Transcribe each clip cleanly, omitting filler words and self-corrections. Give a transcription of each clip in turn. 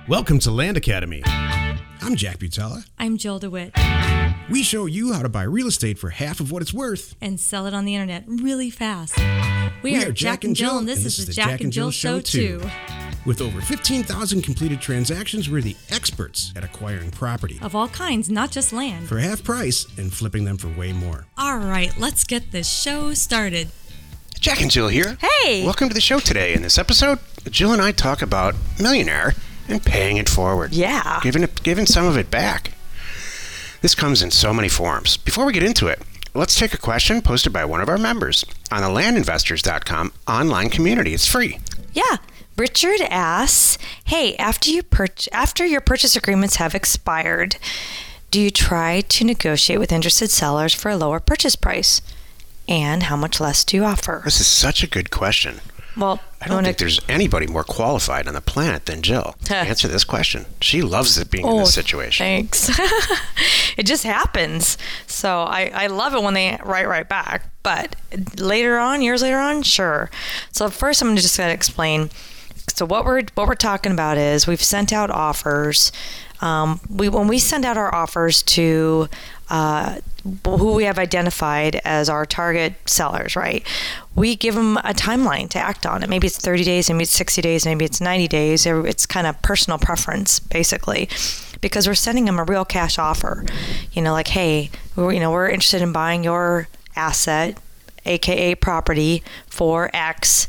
Welcome to Land Academy. I'm Jack Butala. I'm Jill DeWitt. We show you how to buy real estate for half of what it's worth. And sell it on the internet really fast. We are Jack and Jill, and this is the Jack and Jill Show 2. With over 15,000 completed transactions, we're the experts at acquiring property. Of all kinds, not just land. For half price and flipping them for way more. All right, let's get this show started. Jack and Jill here. Hey! Welcome to the show today. In this episode, Jill and I talk about Millionaire and paying it forward. Yeah. Giving some of it back. This comes in so many forms. Before we get into it, let's take a question posted by one of our members on the landinvestors.com online community. It's free. Yeah. Richard asks, hey, after your purchase agreements have expired, do you try to negotiate with interested sellers for a lower purchase price? And how much less do you offer? This is such a good question. Well, I don't think there's anybody more qualified on the planet than Jill to answer this question. She loves it being in this situation. Thanks. It just happens. So I love it when they write right back. But years later on, sure. So first I'm just going to explain. So what we're talking about is we've sent out offers. When we send out our offers to who we have identified as our target sellers, right? We give them a timeline to act on it. Maybe it's 30 days, maybe it's 60 days, maybe it's 90 days. It's kind of personal preference, basically, because we're sending them a real cash offer. Like, hey, we're interested in buying your asset, aka property, for X.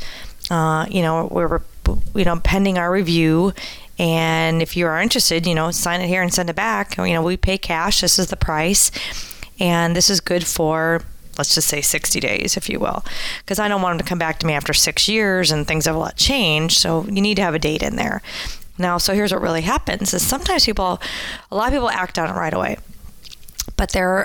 We're pending our review. And if you are interested, sign it here and send it back. We pay cash. This is the price. And this is good for, let's just say 60 days, if you will. Because I don't want them to come back to me after 6 years and things have a lot changed. So you need to have a date in there. Now, so here's what really happens is sometimes a lot of people act on it right away. But there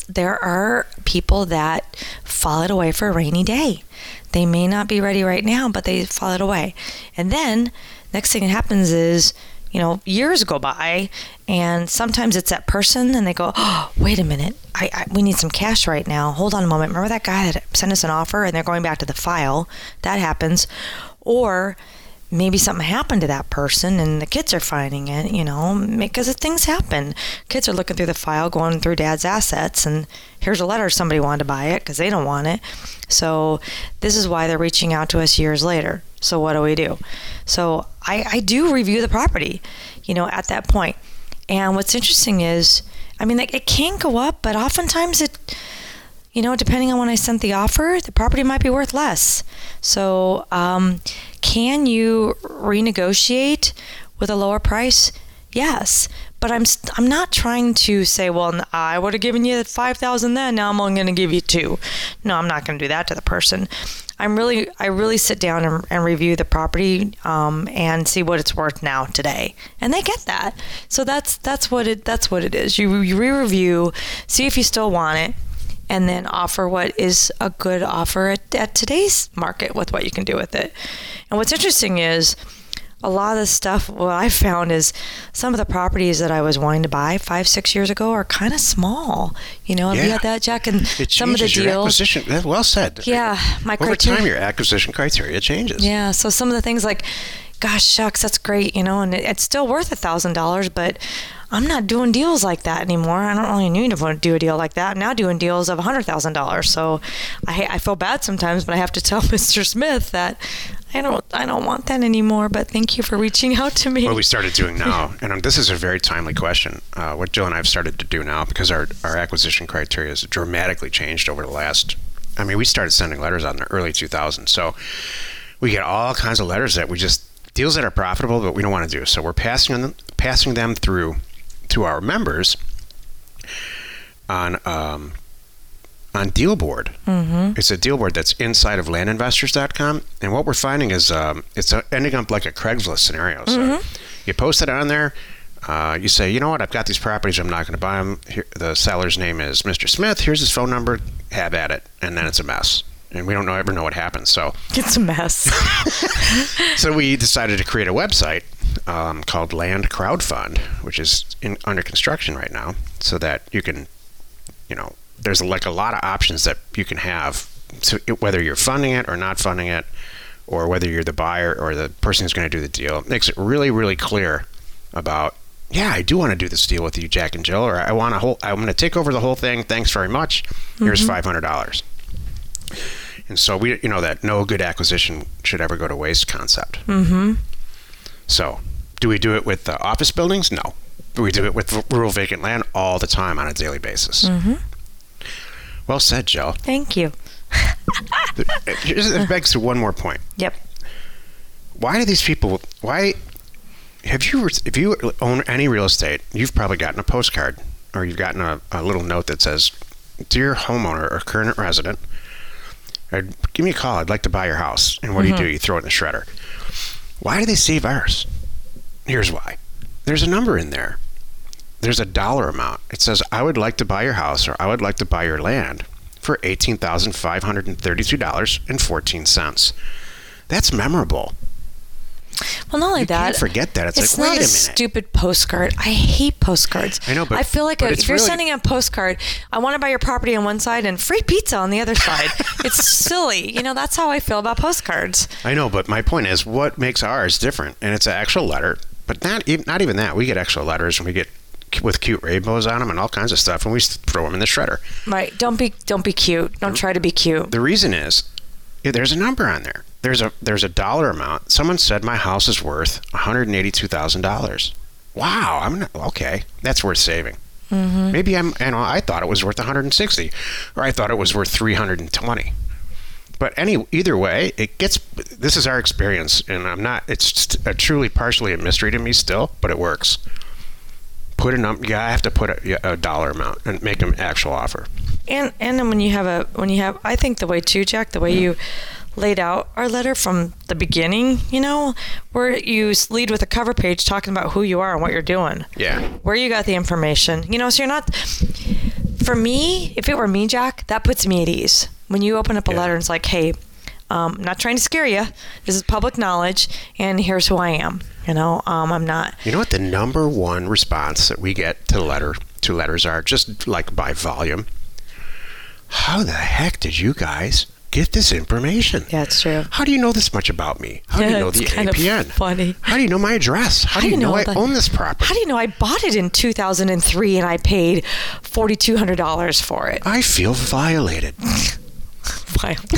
are people that file it away for a rainy day. They may not be ready right now, but they file it away. And then next thing that happens is, years go by, and sometimes it's that person, and they go, oh, wait a minute, we need some cash right now. Hold on a moment. Remember that guy that sent us an offer, and they're going back to the file? That happens. Or maybe something happened to that person, and the kids are finding it, because things happen. Kids are looking through the file, going through dad's assets, and here's a letter somebody wanted to buy it because they don't want it. So this is why they're reaching out to us years later. So what do we do? So I do review the property, at that point. And what's interesting is, it can go up, but oftentimes it, depending on when I sent the offer, the property might be worth less. So can you renegotiate with a lower price? Yes. But I'm not trying to say, well, I would have given you $5,000 then. Now I'm only going to give you $2,000. No, I'm not going to do that to the person. I really sit down and review the property and see what it's worth now today, and they get that. So that's what it is. You re-review, see if you still want it, and then offer what is a good offer at today's market with what you can do with it. And what's interesting is, a lot of the stuff, what I found is some of the properties that I was wanting to buy 5-6 years ago are kind of small. Have you had that, Jack? And some of the your deals. Acquisition, well said. Yeah, over time, your acquisition criteria changes. Yeah, so some of the things like, gosh, shucks, that's great, and it's still worth $1,000, but I'm not doing deals like that anymore. I don't really need to do a deal like that. I'm now doing deals of $100,000. So I feel bad sometimes, but I have to tell Mr. Smith that I don't want that anymore, but thank you for reaching out to me. What we started doing now, and this is a very timely question, what Jill and I have started to do now, because our acquisition criteria has dramatically changed over the last, we started sending letters out in the early 2000s. So we get all kinds of letters that deals that are profitable, but we don't want to do. So we're passing them through to our members on Dealboard. Mm-hmm. It's a Dealboard that's inside of landinvestors.com, and what we're finding is it's ending up like a Craigslist scenario. So you post it on there, you say, you know what, I've got these properties, I'm not going to buy them. Here, the seller's name is Mr. Smith, here's his phone number, have at it, and then it's a mess. And we don't ever know what happens. So it's a mess. So we decided to create a website called Land Crowdfund, which is under construction right now, so that you can, there's like a lot of options that you can have. So whether you're funding it or not funding it, or whether you're the buyer or the person who's going to do the deal, it makes it really, really clear about, yeah, I do want to do this deal with you, Jack and Jill, or I'm going to take over the whole thing. Thanks very much. Here's $500. And so that no good acquisition should ever go to waste concept. Mm-hmm. So do we do it with the office buildings? No. We do it with rural vacant land all the time on a daily basis. Mm-hmm. Well said, Jill. Thank you. It begs to one more point. Yep. Why do these people, if you own any real estate, you've probably gotten a postcard or you've gotten a little note that says, dear homeowner or current resident, give me a call. I'd like to buy your house. And what do? You throw it in the shredder. Why do they save ours? Here's why. There's a number in there. There's a dollar amount. It says, I would like to buy your house or I would like to buy your land for $18,532.14. That's memorable. Well, not only you that. Can't forget that. It's like, not wait a minute. Stupid postcard. I hate postcards. I know, but I feel like if you're sending a postcard, I want to buy your property on one side and free pizza on the other side. It's silly. That's how I feel about postcards. I know, but my point is, what makes ours different? And it's an actual letter, but not even that. We get extra letters and we get with cute rainbows on them and all kinds of stuff, and we throw them in the shredder. Right. Don't be cute. Don't try to be cute. The reason is, there's a number on there. There's a dollar amount. Someone said my house is worth $182,000. Wow, okay. That's worth saving. Mm-hmm. Maybe I thought it was worth $160, or I thought it was worth $320. But either way, this is our experience, and it's truly partially a mystery to me still, but it works. Put a number. Yeah, I have to put a dollar amount and make an actual offer. And then when you have, I think the way too, Jack, the way you laid out our letter from the beginning, where you lead with a cover page talking about who you are and what you're doing. Yeah. Where you got the information. So you're not, for me, if it were me, Jack, that puts me at ease. When you open up a letter and it's like, hey, I'm not trying to scare you. This is public knowledge, and here's who I am. I'm not. You know what the number one response that we get to letters are, just like by volume? How the heck did you guys get this information? Yeah, it's true. How do you know this much about me? How do you know the APN? Funny. How do you know my address? How do you know I own this property? How do you know I bought it in 2003 and I paid $4,200 for it? I feel violated. Violated.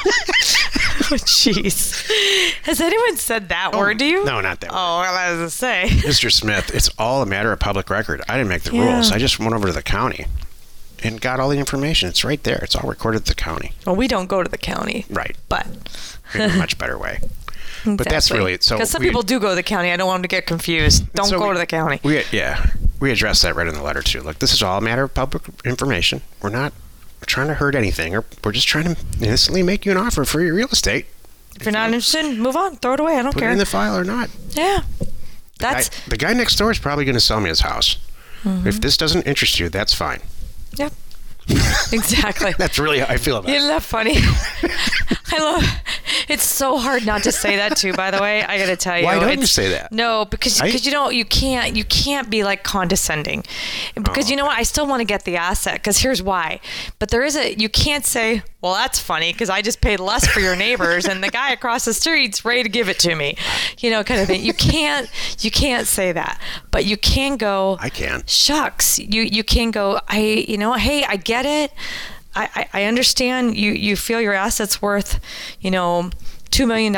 Oh, jeez. Has anyone said that word to you? No, not that word. Oh, well, I was going to say. Mr. Smith, it's all a matter of public record. I didn't make the rules. I just went over to the county and got all the information. It's right there. It's all recorded at the county. Well, we don't go to the county. Right. But in a much better way. Exactly. But that's really it. Because some people do go to the county. I don't want them to get confused. Don't go to the county. We addressed that right in the letter too. Look, this is all a matter of public information. We're not trying to hurt anything, or we're just trying to instantly make you an offer for your real estate. If you're not interested, move on. Throw it away. I don't care. Put it in the file or not. Yeah. The guy next door is probably going to sell me his house. Mm-hmm. If this doesn't interest you, that's fine. Yep. Exactly. That's really how I feel about it. Isn't that funny? I love it's so hard not to say that too, by the way. I gotta tell you. Why don't you say that? No, because you can't be like condescending. Because you know what? I still want to get the asset, because here's why. But you can't say, well, that's funny because I just paid less for your neighbors and the guy across the street's ready to give it to me. Kind of thing. You can't say that. But you can go, I can. Shucks. You can go, hey, I get it. I understand you feel your asset's worth, $2 million.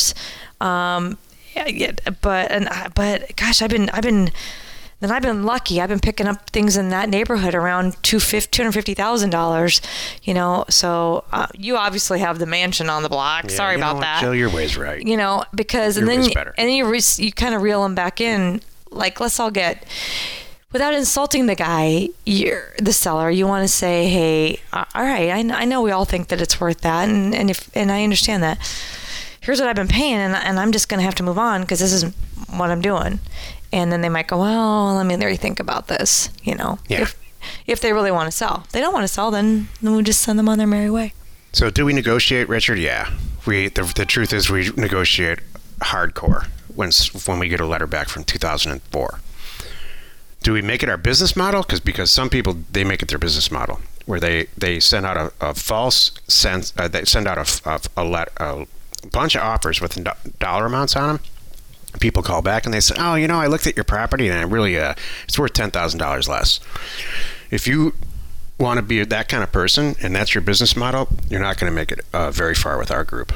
But gosh, I've been lucky. I've been picking up things in that neighborhood around $250,000, So you obviously have the mansion on the block. Yeah, Sorry about that. Jill, your way's right. Because your and way's better. you kind of reel them back in. Like, let's all get, without insulting the guy, the seller, you want to say, hey, all right, I know we all think that it's worth that, and I understand that. Here's what I've been paying, and I'm just going to have to move on because this is what I'm doing. And then they might go, well, let me rethink about this, Yeah. If they really want to sell. If they don't want to sell, then we'll just send them on their merry way. So do we negotiate, Richard? Yeah. The truth is we negotiate hardcore when we get a letter back from 2004. Do we make it our business model? Because some people, they make it their business model, where they send out a false sense. They send out a bunch of offers with dollar amounts on them, people call back and they say, oh, I looked at your property and it's worth $10,000 less. If you want to be that kind of person and that's your business model, you're not going to make it very far with our group.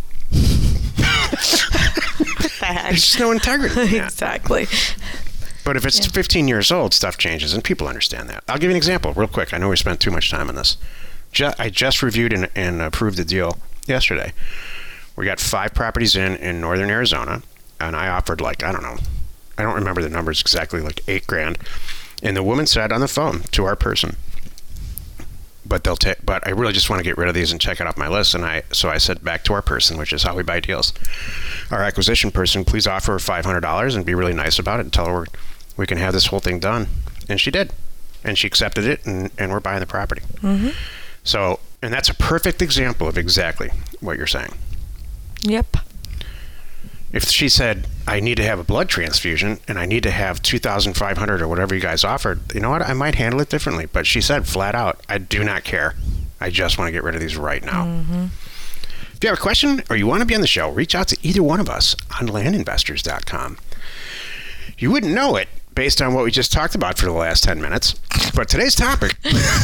There's just no integrity in that. Exactly. But if it's 15 years old, stuff changes, and people understand that. I'll give you an example real quick. I know we spent too much time on this. I just reviewed and approved the deal yesterday. We got 5 properties in northern Arizona, and I offered I don't remember the numbers exactly, like $8,000. And the woman said on the phone to our person, but I really just want to get rid of these and check it off my list. And so I said back to our person, which is how we buy deals, our acquisition person, please offer her $500 and be really nice about it and tell her we can have this whole thing done. And she did. And she accepted it, and we're buying the property. Mm-hmm. So, and that's a perfect example of exactly what you're saying. Yep. If she said, I need to have a blood transfusion and I need to have $2,500 or whatever you guys offered, you know what? I might handle it differently. But she said flat out, I do not care. I just want to get rid of these right now. Mm-hmm. If you have a question or you want to be on the show, reach out to either one of us on landinvestors.com. You wouldn't know it based on what we just talked about for the last 10 minutes, but today's topic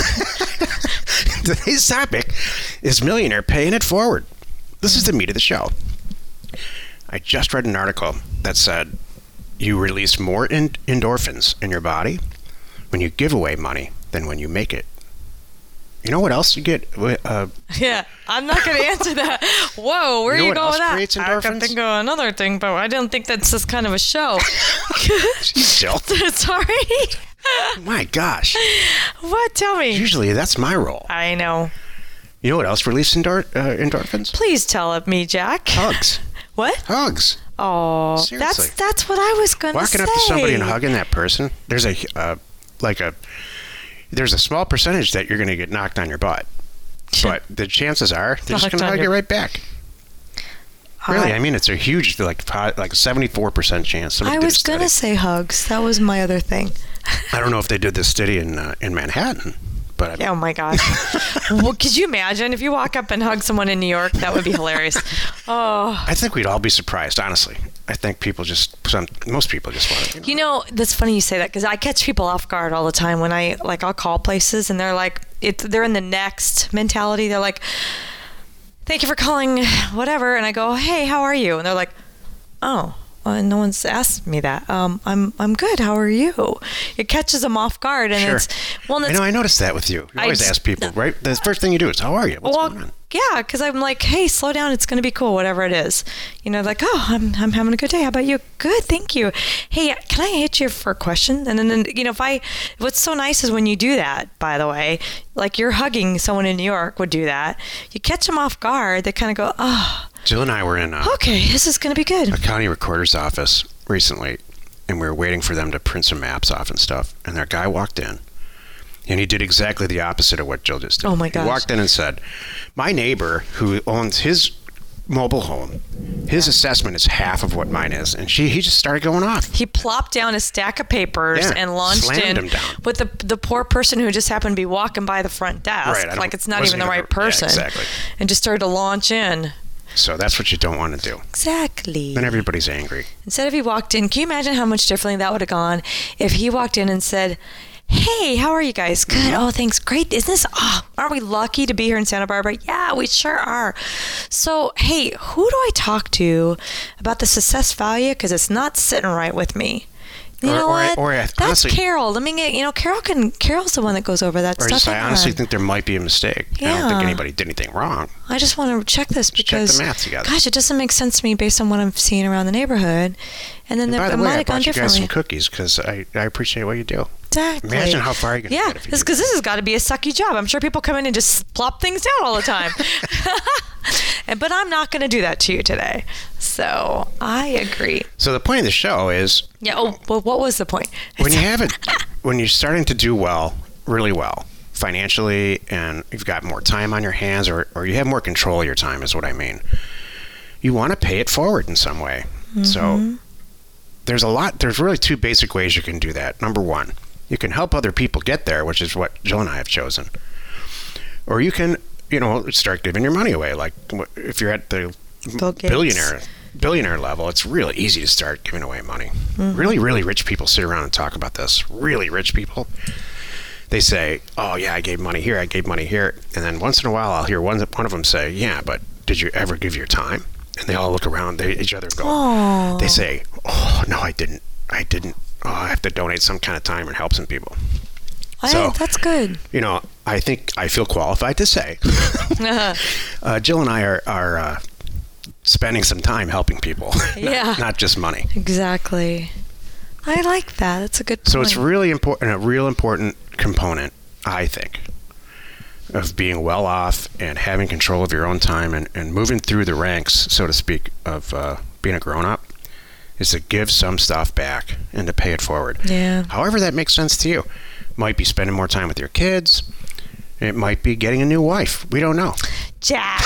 is Millionaire Paying It Forward. This is the meat of the show. I just read an article that said you release more endorphins in your body when you give away money than when you make it. You know what else you get? Yeah, I'm not going to answer that. Whoa, where are you going with that? I can think of another thing, but I didn't think that's this kind of a show. Jill. Sorry. My gosh. What? Tell me. Usually that's my role. I know. You know what else releases endorphins? Please tell me, Jack. Hugs. What? Hugs. Oh, seriously. that's what I was going to say. Walking up to somebody and hugging that person, there's a small percentage that you're going to get knocked on your butt, but the chances are they're just going to hug you right back. Really, I mean, it's a huge, like 74% chance. I was going to say hugs. That was my other thing. I don't know if they did this study in Manhattan, but oh my gosh. Well, could you imagine if you walk up and hug someone in New York? That would be hilarious. Oh, I think we'd all be surprised, honestly. I think most people just want to. You know, that's funny you say that because I catch people off guard all the time when I'll call places and they're like, they're in the next mentality. They're like, thank you for calling, whatever. And I go, hey, how are you? And they're like, oh, well, no one's asked me that. I'm good. How are you? It catches them off guard, and sure. I noticed that with you. You always ask people, right? The first thing you do is, how are you? What's going on? Yeah, because I'm like, hey, slow down. It's going to be cool, whatever it is. Like, oh, I'm having a good day. How about you? Good, thank you. Hey, can I hit you for a question? And then what's so nice is when you do that, by the way, like you're hugging someone in New York would do that. You catch them off guard. They kind of go, oh. Jill and I were in okay, this is going to be good. A county recorder's office recently, and we were waiting for them to print some maps off and stuff. And their guy walked in, and he did exactly the opposite of what Jill just did. Oh, my gosh. He walked in and said, my neighbor who owns his mobile home, his assessment is half of what mine is. And he just started going off. He plopped down a stack of papers and launched in with the poor person who just happened to be walking by the front desk. Right, like it's not even the right person. Yeah, exactly. And just started to launch in. So that's what you don't want to do. Exactly. Then everybody's angry. Instead of he walked in, can you imagine how much differently that would have gone if he walked in and said, hey, how are you guys? Good. Mm-hmm. Oh, thanks. Great. Aren't we lucky to be here in Santa Barbara? Yeah, we sure are. So, hey, who do I talk to about the success value? Because it's not sitting right with me. You know what? That's honestly, Carol. Carol's the one that goes over that stuff. I honestly think there might be a mistake. Yeah. I don't think anybody did anything wrong. I just want to check this because, check the math together. Gosh, it doesn't make sense to me based on what I'm seeing around the neighborhood. And then by the way, might have gone differently. I bought you guys some cookies because I appreciate what you do. Exactly. Imagine how far you're going to get if you do. Because this has got to be a sucky job. I'm sure people come in and just plop things down all the time. But I'm not going to do that to you today. So I agree. So the point of the show is... Yeah. Oh, well, what was the point? When you're starting to do well, really well, financially, and you've got more time on your hands, or you have more control of your time, is what I mean. You want to pay it forward in some way. Mm-hmm. So there's really two basic ways you can do that. Number one, you can help other people get there, which is what Jill and I have chosen. Or you can, start giving your money away. Like if you're at the billionaire billionaire level, it's really easy to start giving away money. Really, really rich people sit around and talk about this. Really rich people. They say, oh, yeah, I gave money here, I gave money here. And then once in a while, I'll hear one of them say, yeah, but did you ever give your time? And they all look around at each other and go, Oh. They say, oh, no, I didn't. Oh, I have to donate some kind of time and help some people. So, that's good. You know, I think I feel qualified to say, Jill and I are spending some time helping people, Yeah. not just money. Exactly. I like that. That's a good point. So it's really important, a real important component, I think, of being well off and having control of your own time and moving through the ranks, so to speak, of being a grown-up, is to give some stuff back and to pay it forward. Yeah. However that makes sense to you. Might be spending more time with your kids. It might be getting a new wife. We don't know. Jack.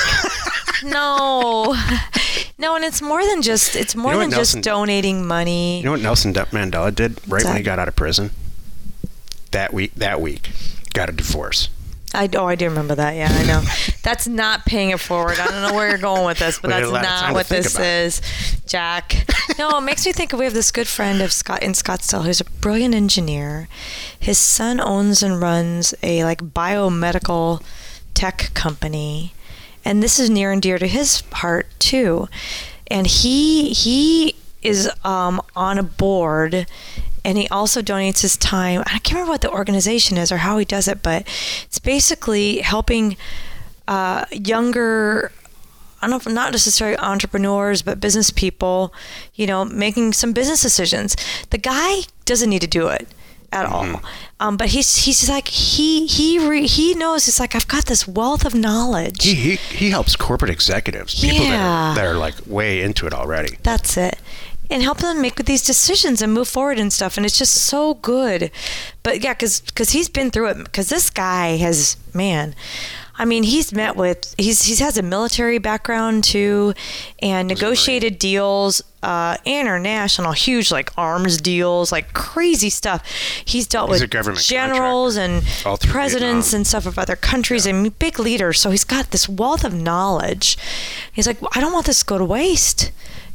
No, and it's more than just just donating money. You know what Nelson Mandela did right when he got out of prison? That week, got a divorce. I do remember that. Yeah, I know. That's not paying it forward. I don't know where you're going with this, but that's not what this is, Jack. No, it makes me think we have this good friend in Scottsdale who's a brilliant engineer. His son owns and runs a biomedical tech company, and this is near and dear to his heart too. And he is on a board. And he also donates his time. I can't remember what the organization is or how he does it, but it's basically helping younger, I don't know, not necessarily entrepreneurs, but business people, making some business decisions. The guy doesn't need to do it at all. But he's like, he knows, it's like, I've got this wealth of knowledge. He helps corporate executives, people that are way into it already. That's it. And help them make these decisions and move forward and stuff. And it's just so good. But yeah, because he's been through it. Because this guy has, he's met with, he has a military background too, and negotiated deals, international, huge arms deals, crazy stuff. He's dealt with generals and presidents and stuff of other countries and big leaders. So he's got this wealth of knowledge. He's like, I don't want this to go to waste.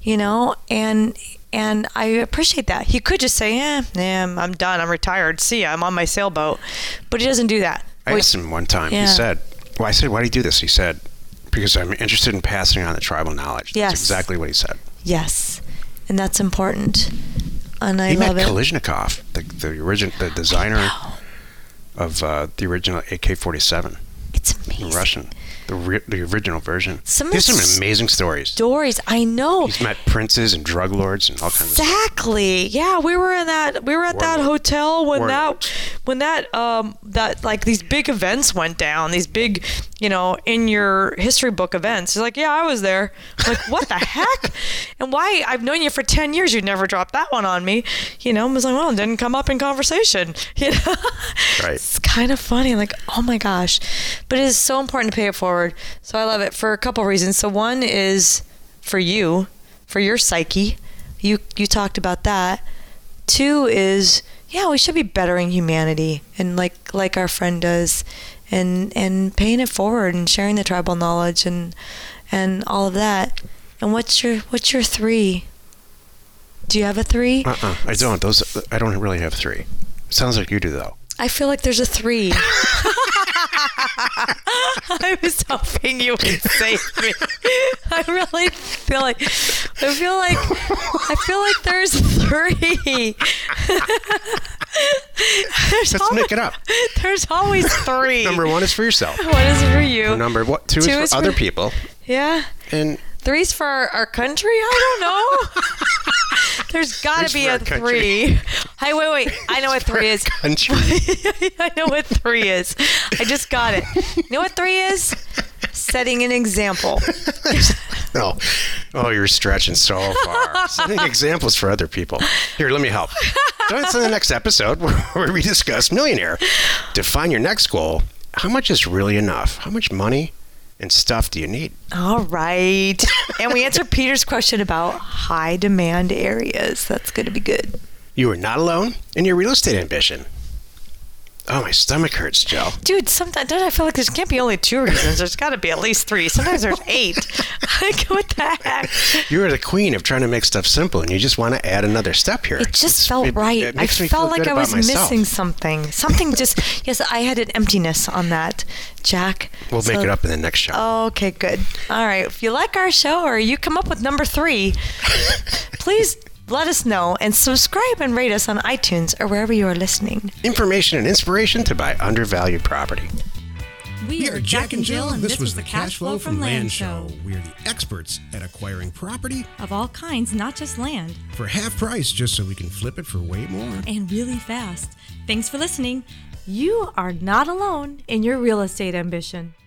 And I appreciate that. He could just say, I'm done. I'm retired. See ya. I'm on my sailboat. But he doesn't do that. I asked him one time. Yeah. He said, I said, why do you do this? He said, because I'm interested in passing on the tribal knowledge. Yes. That's exactly what he said. Yes. And that's important. And I love it. He met Kalashnikov, the designer of the original AK-47. It's amazing. Russian. The original version. There's some amazing stories. I know. He's met princes and drug lords and all kinds of stuff. Exactly. Yeah, we were at that hotel when these big events went down. These big, in your history book events. He's like, yeah, I was there. I'm like, what the heck? And why? I've known you for 10 years. You'd never dropped that one on me. I was like, well, it didn't come up in conversation. Right. It's kind of funny. Like, oh my gosh. But it is so important to pay it forward. So I love it for a couple reasons. So one is for you, for your psyche. You talked about that. Two is, we should be bettering humanity, and like our friend does, and paying it forward and sharing the tribal knowledge and all of that. And what's your three? Do you have a three? I don't. I don't really have three. Sounds like you do though. I feel like there's a three. I was hoping you would save me. I really feel like there's three. Let's make it up. There's always three. Number one is for yourself. One is for you. Two is for other people. Yeah. And three's for our country? I don't know. There's got to be a three. Hey, wait. I know what three is. Country. I know what three is. I just got it. You know what three is? Setting an example. No. Oh, you're stretching so far. Setting examples for other people. Here, let me help. Join us in the next episode where we discuss Millionaire. Define your next goal. How much is really enough? How much money and stuff do you need? All right. And we answer Peter's question about high demand areas. That's going to be good. You are not alone in your real estate ambition. Oh, my stomach hurts, Jill. Dude, sometimes don't I feel like there can't be only 2 reasons? There's got to be at least 3. Sometimes there's 8. Like, what the heck? You are the queen of trying to make stuff simple, and you just want to add another step here. It just felt right. I felt like I was missing something. Something just, yes, I had an emptiness on that, Jack. We'll make it up in the next show. Oh, okay, good. All right. If you like our show or you come up with number 3, please let us know and subscribe and rate us on iTunes or wherever you are listening. Information and inspiration to buy undervalued property. We are Jack and Jill, and this was the Cash Flow from Land Show. We are the experts at acquiring property of all kinds, not just land. For half price, just so we can flip it for way more. And really fast. Thanks for listening. You are not alone in your real estate ambition.